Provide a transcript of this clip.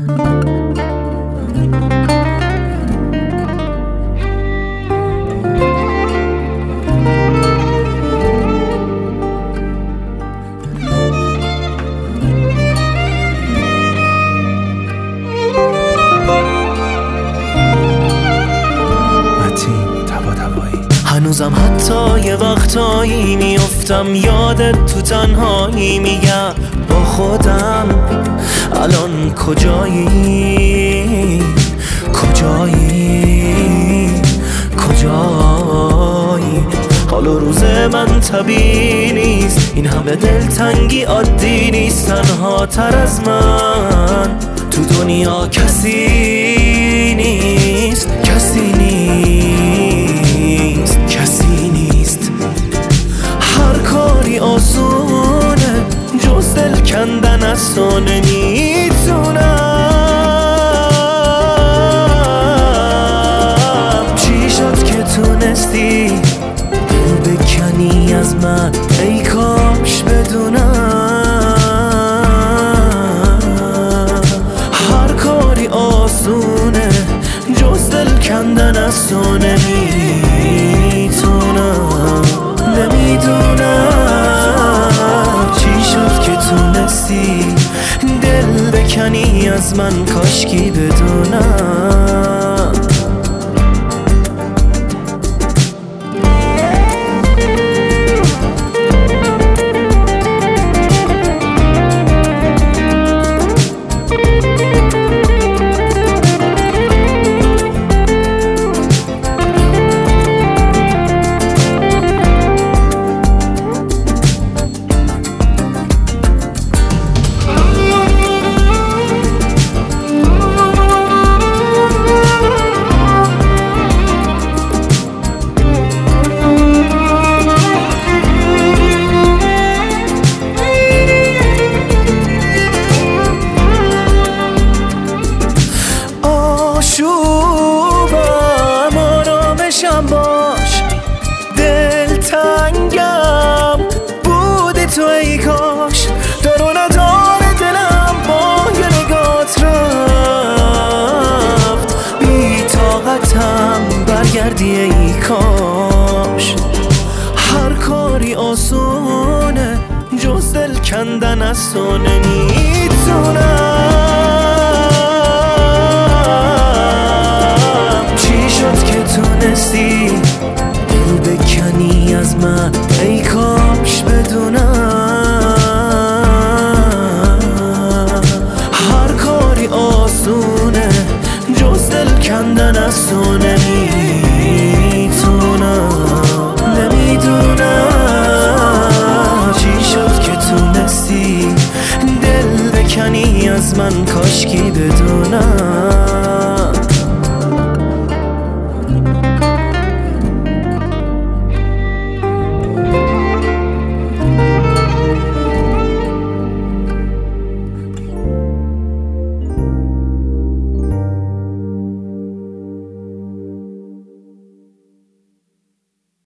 هنوزم حتی یه وقتایی میافتم یادت تو تنهایی، میگم با خودم الان کجایی کجایی کجایی. حالا روز من طبیعی نیست، این همه دلتنگی عادی نیست. تنها تر از من تو دنیا کسی نیست، کسی نیست، کسی نیست. هر کاری آسونه جز دل کندن از تو نمیتونم. چی شد که تونستی دل بکنی از من؟ ای کاش بدونم هر کاری آسونه جز دل کندن از تو نمیتونم. چی شد که تونستی دل بکنی از من؟ کاشکی بدونم. آشوبم آرامشم باش، دلتنگم بودی تو ای کاش. دار و ندار دلم با یه نگات رفت، بی طاقتم برگردی ای کاش. هر کاری آسونه جز دل کندن از تو نمیتونم. تونستی دل بکنی از من؟ ای کاش بدونم هر کاری آسونه جز دل کندن از تو نمیدونم. چی شد که تونستی دل بکنی از من؟ کاشکی بدونم.